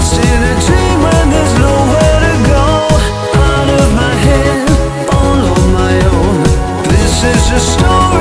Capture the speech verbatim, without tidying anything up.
lost in a dream when there's nowhere to go. Out of my head, all on my own. This is a story